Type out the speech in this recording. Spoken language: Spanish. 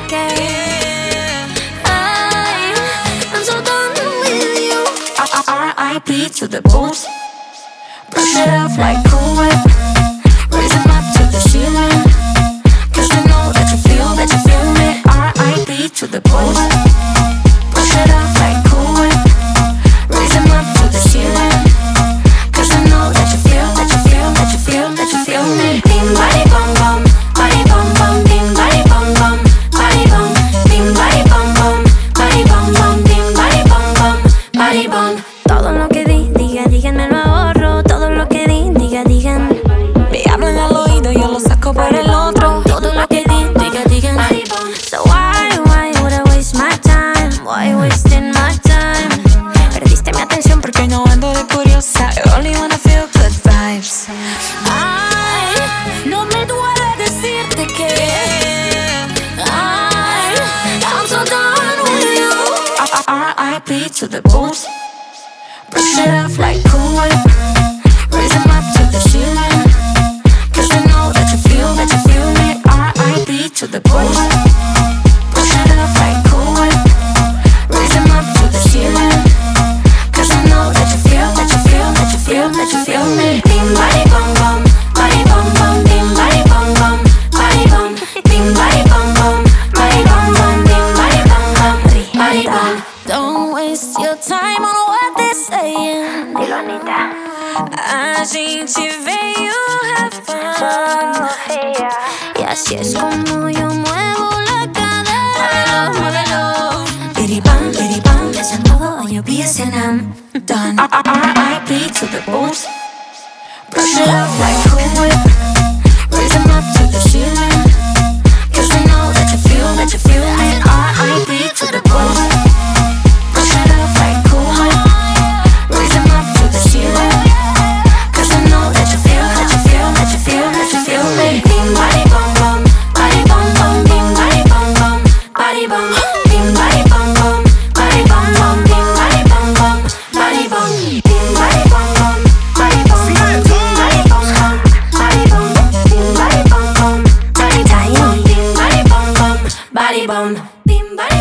que I'm so done with you. R.I.P. to the bones. Brush it off like Cool Whip. Raise them up to the ceiling. Cause we know that you feel me. R.I.P. to the bones. Brush it off like Cool Whip. Raise them up to the ceiling. Cause we know that you feel me. Bim body bum bum, body bum bum, bim body bum bum, body bum, bim body bum bum, body bum bum, bim body bum bum, body bum. Todo lo que digan me lo ahorro. Todo lo que digan me hablan al oído, yo lo saco por el otro. Todo lo que digan. So why would I waste my time? Why you wasting my time? Perdiste mi atención porque no ando de curiosa. I only wanna feel good vibes. Ay, no me duele decirte que I'm so done with you. R.I.P. to the bones. Brush it off like Cool Whip. Raise them up to the ceiling. Cause we know that you feel me. R.I.P. to the bones. Brush it off like Cool Whip. Raise them up to the ceiling. Cause we know that you feel me. Bim body bum bum, body bum bum, bim body bum bum, body bum, bim body bum bum, body bum bum, bim body bum bum, body bum. Don't waste your time on what they're saying. Dilo, Anita. A gente veio have fun. Y así es como yo muevo la cadera. Muévelo. Bidi bam, besan todo, yo BSNM. Done. R.I.P. to the bones. Brush it off like Cool Whip. Raise them up to the ceiling. Cause we know that you feel me. R.I.P. to the bones. Brush it off like Cool Whip. Raise them up to the ceiling. Cause we know that you feel me. Bim body bum bum, body bum bum, bim body bum bum, body bum, bim body bum bum, body bum bum, bim body bum bum, body bum, bim body bum bum, body bum, bim body bum bum, body bum, bim body bum bum, body bum, bim body bum bum, body bum, bim body.